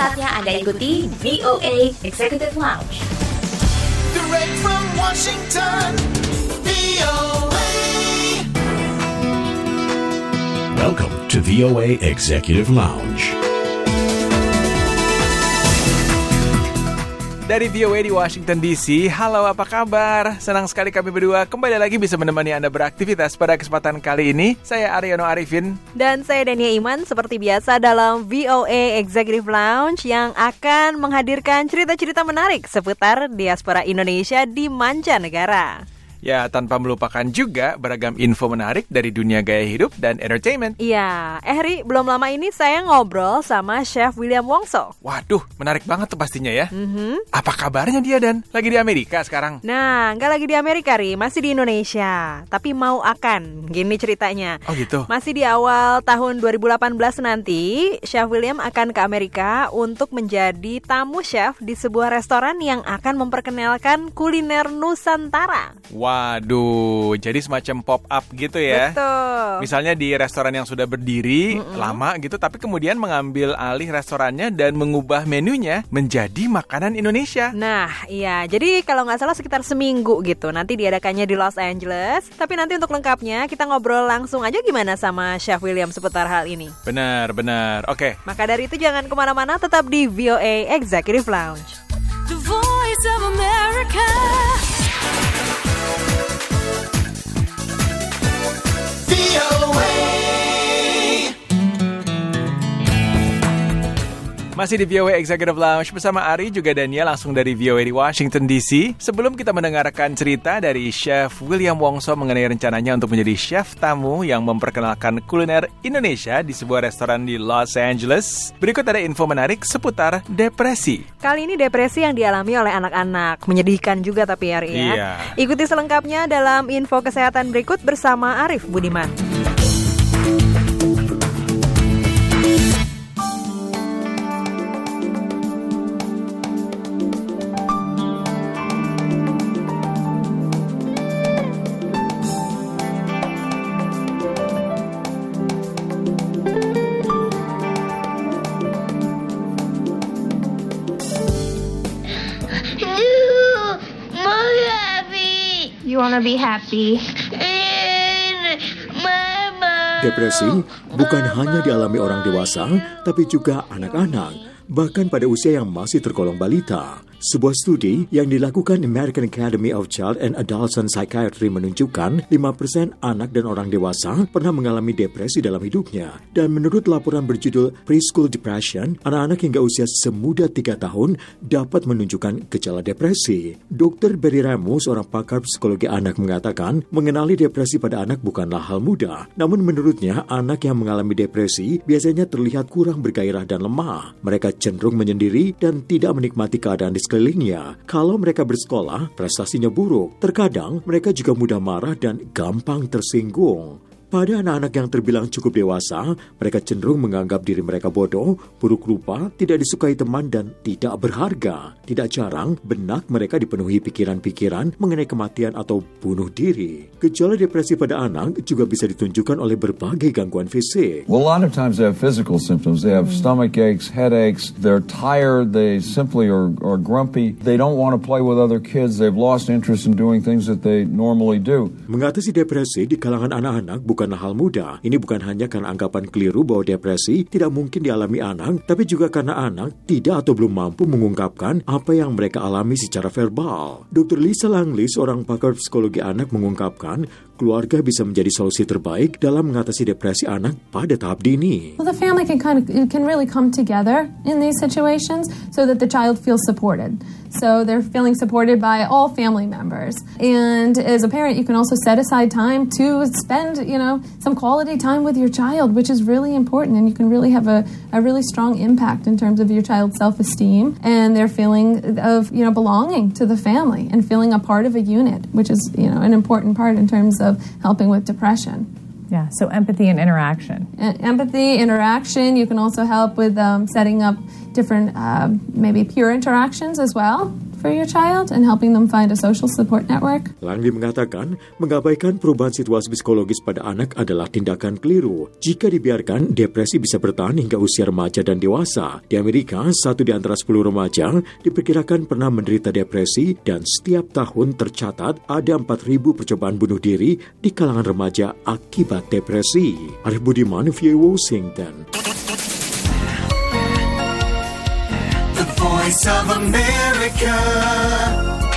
saatnya Anda ikuti VOA Executive Lounge. Direct from Washington, VOA. Welcome to VOA Executive Lounge. Dari VOA di Washington DC, halo apa kabar? Senang sekali kami berdua kembali lagi bisa menemani Anda beraktivitas pada kesempatan kali ini. Saya Aryono Arifin. Dan saya Dania Iman, seperti biasa dalam VOA Executive Lounge yang akan menghadirkan cerita-cerita menarik seputar diaspora Indonesia di mancanegara. Ya, tanpa melupakan juga beragam info menarik dari dunia gaya hidup dan entertainment. Iya, Ri, belum lama ini saya ngobrol sama Chef William Wongso. Waduh, menarik banget tuh pastinya ya. Apa kabarnya dia, Dan? Lagi di Amerika sekarang? Nah, nggak lagi di Amerika, Ri, masih di Indonesia. Tapi mau akan, gini ceritanya. Oh gitu? Masih di awal tahun 2018 nanti, Chef William akan ke Amerika untuk menjadi tamu chef di sebuah restoran yang akan memperkenalkan kuliner Nusantara. Waduh, jadi semacam pop-up gitu ya. Betul. Misalnya di restoran yang sudah berdiri lama gitu, tapi kemudian mengambil alih restorannya dan mengubah menunya menjadi makanan Indonesia. Nah, iya. Jadi kalau nggak salah sekitar seminggu gitu. Nanti diadakannya di Los Angeles. Tapi nanti untuk lengkapnya kita ngobrol langsung aja gimana sama Chef William seputar hal ini. Benar. Oke. Maka dari itu jangan kemana-mana, tetap di VOA Executive Lounge. The Voice of America. Masih di VOA Executive Lounge bersama Ari juga Dania langsung dari VOA di Washington DC. Sebelum kita mendengarkan cerita dari Chef William Wongso mengenai rencananya untuk menjadi chef tamu yang memperkenalkan kuliner Indonesia di sebuah restoran di Los Angeles, berikut ada info menarik seputar depresi. Kali ini depresi yang dialami oleh anak-anak. Menyedihkan juga tapi Ari ya. Iya. Ikuti selengkapnya dalam info kesehatan berikut bersama Arif Budiman. You wanna be happy? Depresi bukan hanya dialami orang dewasa, tapi juga anak-anak, bahkan pada usia yang masih tergolong balita. Sebuah studi yang dilakukan American Academy of Child and Adolescent Psychiatry menunjukkan 5% anak dan orang dewasa pernah mengalami depresi dalam hidupnya. Dan menurut laporan berjudul Preschool Depression, anak-anak hingga usia semuda 3 tahun dapat menunjukkan gejala depresi. Dr. Barry Ramu, seorang pakar psikologi anak, mengatakan mengenali depresi pada anak bukanlah hal mudah. Namun menurutnya, anak yang mengalami depresi biasanya terlihat kurang bergairah dan lemah. Mereka cenderung menyendiri dan tidak menikmati keadaan di sekelilingnya. Kalau mereka bersekolah, prestasinya buruk. Terkadang mereka juga mudah marah dan gampang tersinggung. Pada anak-anak yang terbilang cukup dewasa, mereka cenderung menganggap diri mereka bodoh, buruk rupa, tidak disukai teman, dan tidak berharga. Tidak jarang, benak mereka dipenuhi pikiran-pikiran mengenai kematian atau bunuh diri. Gejala depresi pada anak juga bisa ditunjukkan oleh berbagai gangguan fisik. Well, a lot of times they have physical symptoms. They have stomach aches, headaches. They're tired. They simply are grumpy. They don't want to play with other kids. They've lost interest in doing things that they normally do. Mengatasi depresi di kalangan anak-anak bukanlah hal mudah. Ini bukan hanya karena anggapan keliru bahwa depresi tidak mungkin dialami anak, tapi juga karena anak tidak atau belum mampu mengungkapkan apa yang mereka alami secara verbal. Dr. Lisa Langley, seorang pakar psikologi anak, mengungkapkan keluarga bisa menjadi solusi terbaik dalam mengatasi depresi anak pada tahap dini. Well, the family can really come together in these situations so that the child feels supported. So they're feeling supported by all family members. And as a parent, you can also set aside time to spend, some quality time with your child, which is really important. And you can really have a really strong impact in terms of your child's self-esteem and their feeling of, belonging to the family and feeling a part of a unit, which is, an important part in terms of helping with depression. Yeah, so empathy and interaction. Empathy, interaction. You can also help with setting up different, maybe peer interactions as well for your child and helping them find a social support network. Langley mengatakan, mengabaikan perubahan situasi psikologis pada anak adalah tindakan keliru. Jika dibiarkan, depresi bisa bertahan hingga usia remaja dan dewasa. Di Amerika, 1 di antara 10 remaja diperkirakan pernah menderita depresi dan setiap tahun tercatat ada 4.000 percobaan bunuh diri di kalangan remaja akibat depresi. Arif Budiman, VOA Washington. The Voice of America.